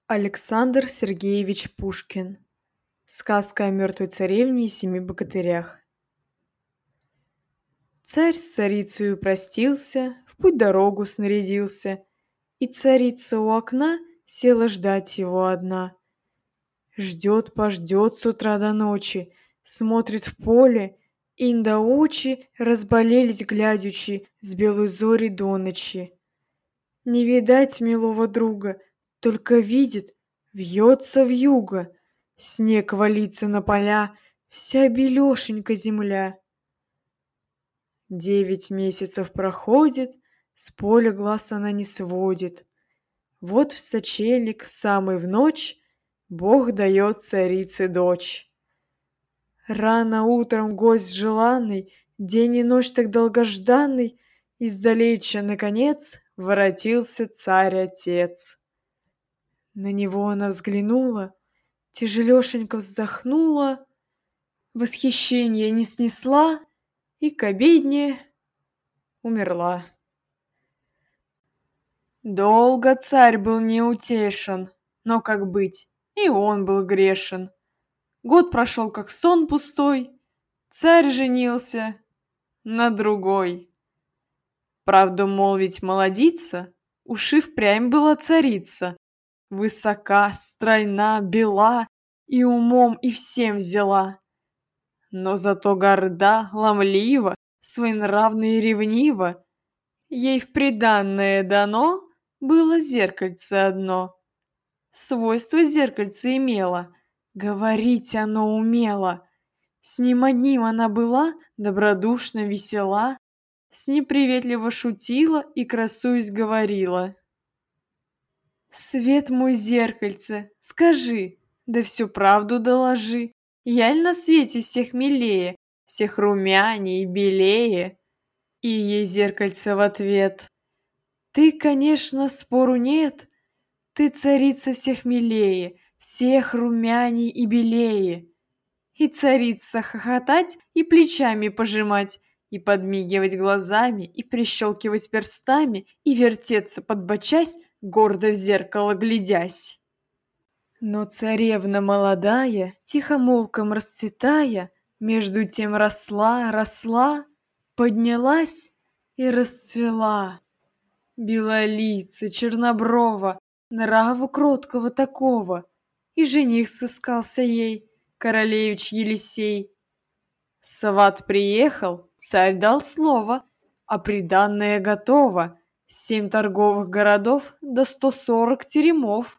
Александр Сергеевич Пушкин. Сказка о мертвой царевне и семи богатырях. Царь с царицею простился, в путь дорогу снарядился, и царица у окна села ждать его одна. Ждет-пождет с утра до ночи, смотрит в поле, инь до очи разболелись глядячи с белой зори до ночи. Не видать милого друга, только видит, вьется вьюга, снег валится на поля, вся белешенька земля. 9 месяцев проходит, с поля глаз она не сводит. Вот в сочельник, в самый в ночь, Бог дает царице дочь. Рано утром гость желанный, день и ночь так долгожданный, издалеча, наконец, воротился царь-отец. На него она взглянула, тяжелешенько вздохнула, восхищение не снесла и к обедне умерла. Долго царь был неутешен, но как быть, и он был грешен. Год прошел, как сон пустой, царь женился на другой. Правду молвить молодица, уж и впрямь была царица. Высока, стройна, бела, и умом, и всем взяла. Но зато горда, ломлива, своенравна и ревнива. Ей в приданное дано было зеркальце одно. Свойство зеркальце имело, говорить оно умело. С ним одним она была добродушно весела, с ним приветливо шутила и, красуясь, говорила. «Свет мой зеркальце, скажи, да всю правду доложи, яль на свете всех милее, всех румяней и белее?» И ей зеркальце в ответ. «Ты, конечно, спору нет, ты царица всех милее, всех румяней и белее». И царица хохотать и плечами пожимать, и подмигивать глазами, и прищелкивать перстами, и вертеться подбочась, гордо в зеркало глядясь. Но царевна молодая, тихомолком расцветая, между тем росла, поднялась и расцвела. Белолица, черноброва, нраву кроткого такого, и жених сыскался ей, королевич Елисей. Сват приехал, царь дал слово, а приданное готово. 7 торговых городов да 140 теремов.